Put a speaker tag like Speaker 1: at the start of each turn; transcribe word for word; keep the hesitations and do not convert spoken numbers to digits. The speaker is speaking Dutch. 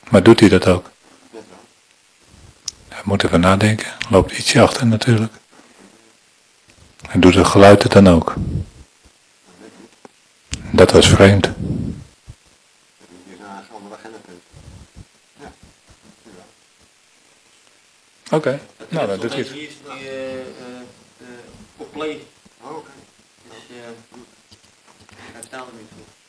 Speaker 1: Maar doet hij dat ook? Hij moet even nadenken. Loopt ietsje achter natuurlijk. En doet het geluid het dan ook? Dat was vreemd. Oké, okay. Nou dan doet hij het.
Speaker 2: Hier is die uh, uh, uh, op play.
Speaker 3: Oh, oké.
Speaker 2: Dus uh, hij verstaat hem niet goed.